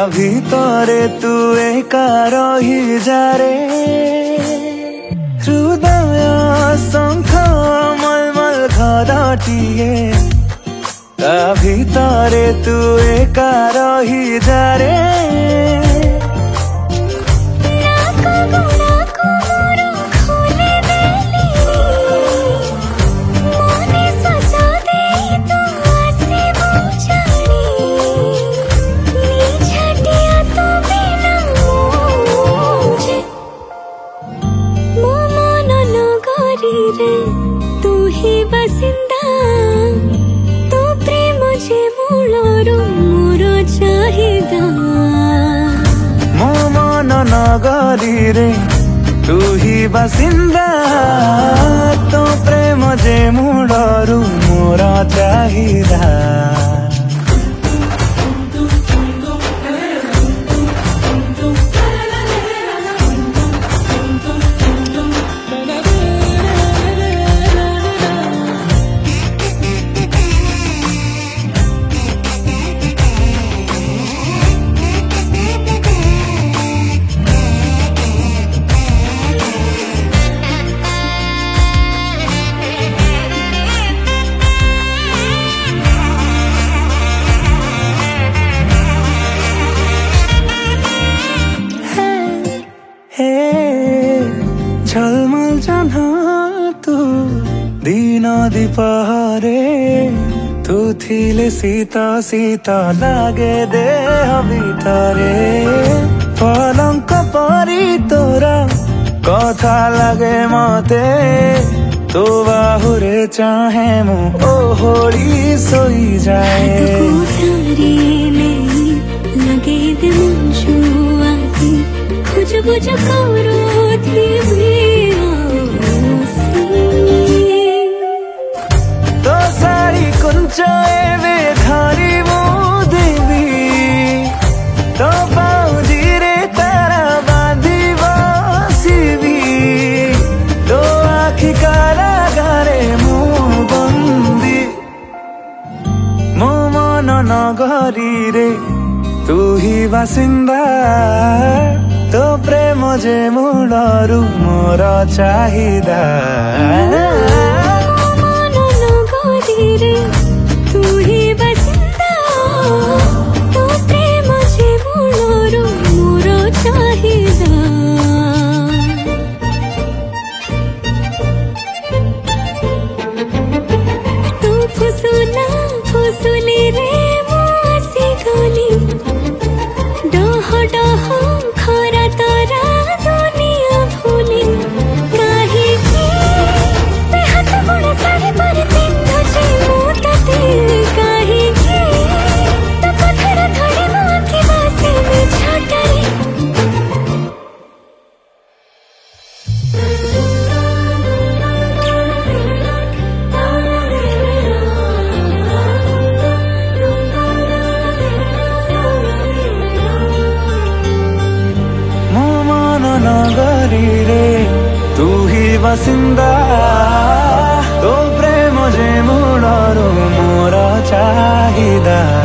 ଭିତରେ ତୁ ଏକା ରହିଯାରେ ହୃଦୟ ଶଙ୍ଖ ମଲମଲ ଘରଟିଏ ତା ଭିତରେ ତୁ ଏକା ରହିଯାରେ तू ही बसिंदा तो प्रेम जे मूलरू मोर चाहिदा मो मन नगरी रे तू ही बसिंदा तो प्रेम जे मूलरू मोर चाहिदा झलमल जन्हा तू दिन दीपहरे तू थिले शीता शीता लागे देह भितरे पलंक परी तोरा कथा लागे मते तो बाहुरे चाहे मु ओहोड़ी सोई जाए लगे दे मुझुआती खुज बुझ करो थी तो सारी कुंचाए वे धारी वो देवी तो बाउजी रे तारा बांधी बसिबी तो आखि काला गारे मुँह बंदी मो मन नगरी रे तू ही बासिंदा तो प्रेम जे मूलरू मोर चाहिदा तू ही बसिंदा तो प्रेम जे मूलरू मोर चाहिदा तू फुसुला फुसुली रे मुआसी गली डह डह खरा तोरा दुनिया भूली काहे की से हाथ गोड़ साड़ी पर पिंधुची मुतते काहे की तो कथरा थोड़ी बाकी बासे में छटरी नगरी रे तू ही बसिंदा तो प्रेम जे मूलरू मोर चाहिदा।